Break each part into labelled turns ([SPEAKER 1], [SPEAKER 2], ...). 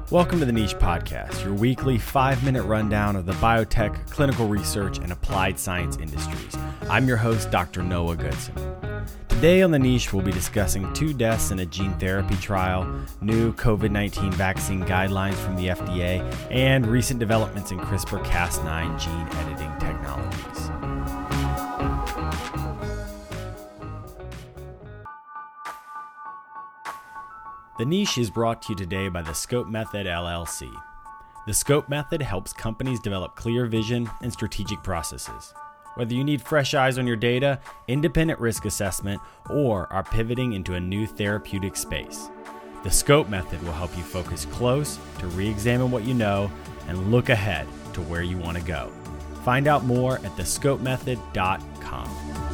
[SPEAKER 1] Welcome to the Niche Podcast, your weekly 5-minute rundown of the biotech, clinical research, and applied science industries. I'm your host, Dr. Noah Goodson. Today on the Niche, we'll be discussing 2 deaths in a gene therapy trial, new COVID-19 vaccine guidelines from the FDA, and recent developments in CRISPR-Cas9 gene editing technologies. The Niche is brought to you today by the Scope Method, LLC. The Scope Method helps companies develop clear vision and strategic processes. Whether you need fresh eyes on your data, independent risk assessment, or are pivoting into a new therapeutic space, the Scope Method will help you focus close to re-examine what you know and look ahead to where you want to go. Find out more at thescopemethod.com.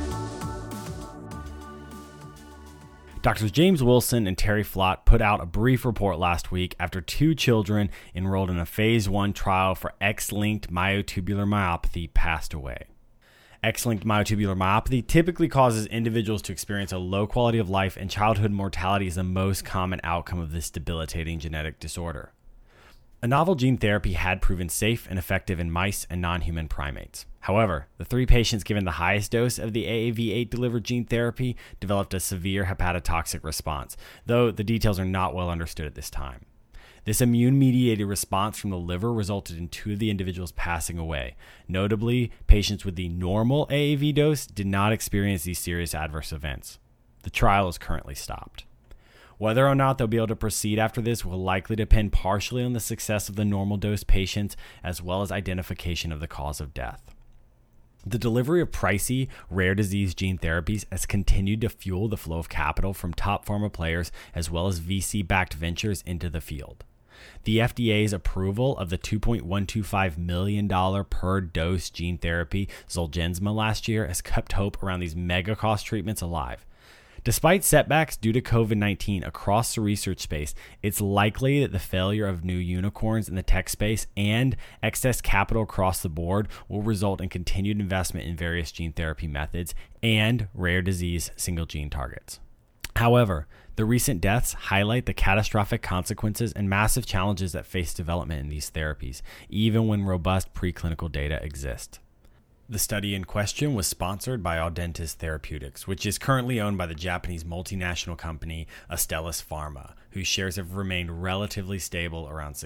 [SPEAKER 1] Drs. James Wilson and Terry Flott put out a brief report last week after 2 children enrolled in a phase 1 trial for X-linked myotubular myopathy passed away. X-linked myotubular myopathy typically causes individuals to experience a low quality of life, and childhood mortality is the most common outcome of this debilitating genetic disorder. A novel gene therapy had proven safe and effective in mice and non-human primates. However, the 3 patients given the highest dose of the AAV8 delivered gene therapy developed a severe hepatotoxic response, though the details are not well understood at this time. This immune-mediated response from the liver resulted in 2 of the individuals passing away. Notably, patients with the normal AAV dose did not experience these serious adverse events. The trial is currently stopped. Whether or not they'll be able to proceed after this will likely depend partially on the success of the normal dose patients, as well as identification of the cause of death. The delivery of pricey, rare disease gene therapies has continued to fuel the flow of capital from top pharma players as well as VC-backed ventures into the field. The FDA's approval of the $2.125 million per dose gene therapy Zolgensma last year has kept hope around these mega cost treatments alive. Despite setbacks due to COVID-19 across the research space, it's likely that the failure of new unicorns in the tech space and excess capital across the board will result in continued investment in various gene therapy methods and rare disease single gene targets. However, the recent deaths highlight the catastrophic consequences and massive challenges that face development in these therapies, even when robust preclinical data exist. The study in question was sponsored by Audentes Therapeutics, which is currently owned by the Japanese multinational company Astellas Pharma, whose shares have remained relatively stable around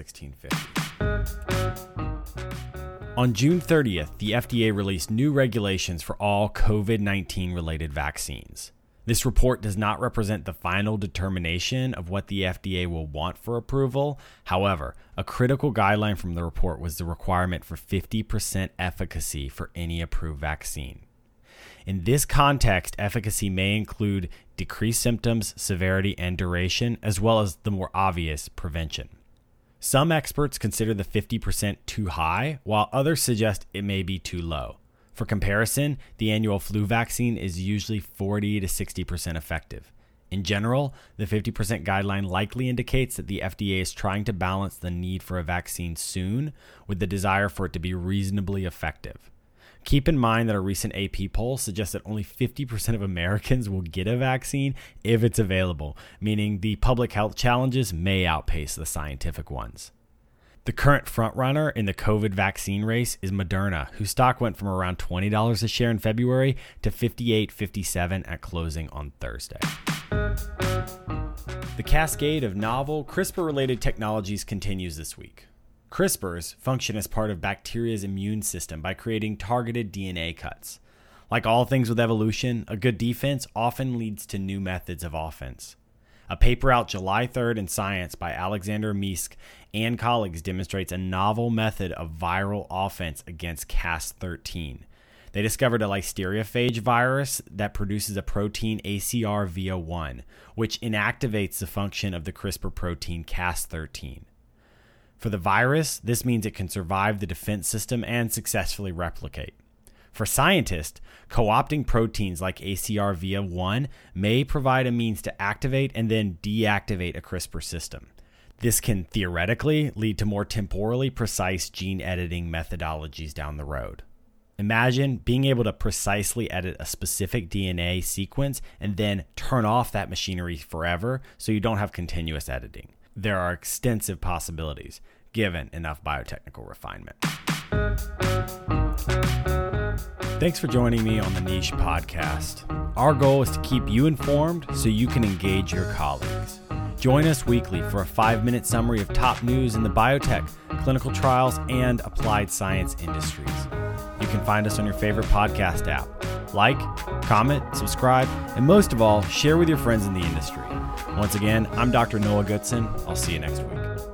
[SPEAKER 1] 1650. On June 30th, the FDA released new regulations for all COVID-19 related vaccines. This report does not represent the final determination of what the FDA will want for approval. However, a critical guideline from the report was the requirement for 50% efficacy for any approved vaccine. In this context, efficacy may include decreased symptoms, severity, and duration, as well as the more obvious prevention. Some experts consider the 50% too high, while others suggest it may be too low. For comparison, the annual flu vaccine is usually 40 to 60% effective. In general, the 50% guideline likely indicates that the FDA is trying to balance the need for a vaccine soon with the desire for it to be reasonably effective. Keep in mind that a recent AP poll suggests that only 50% of Americans will get a vaccine if it's available, meaning the public health challenges may outpace the scientific ones. The current frontrunner in the COVID vaccine race is Moderna, whose stock went from around $20 a share in February to $58.57 at closing on Thursday. The cascade of novel CRISPR-related technologies continues this week. CRISPRs function as part of bacteria's immune system by creating targeted DNA cuts. Like all things with evolution, a good defense often leads to new methods of offense. A paper out July 3rd in Science by Alexander Misk and colleagues demonstrates a novel method of viral offense against Cas13. They discovered a Listeriophage virus that produces a protein ACR-VO1, which inactivates the function of the CRISPR protein Cas13. For the virus, this means it can survive the defense system and successfully replicate. For scientists, co-opting proteins like ACR-VO1 may provide a means to activate and then deactivate a CRISPR system. This can theoretically lead to more temporally precise gene editing methodologies down the road. Imagine being able to precisely edit a specific DNA sequence and then turn off that machinery forever so you don't have continuous editing. there are extensive possibilities given enough biotechnical refinement. Thanks for joining me on the Niche Podcast. Our goal is to keep you informed so you can engage your colleagues. Join us weekly for a 5-minute summary of top news in the biotech, clinical trials, and applied science industries. You can find us on your favorite podcast app. Like, comment, subscribe, and most of all, share with your friends in the industry. Once again, I'm Dr. Noah Goodson. I'll see you next week.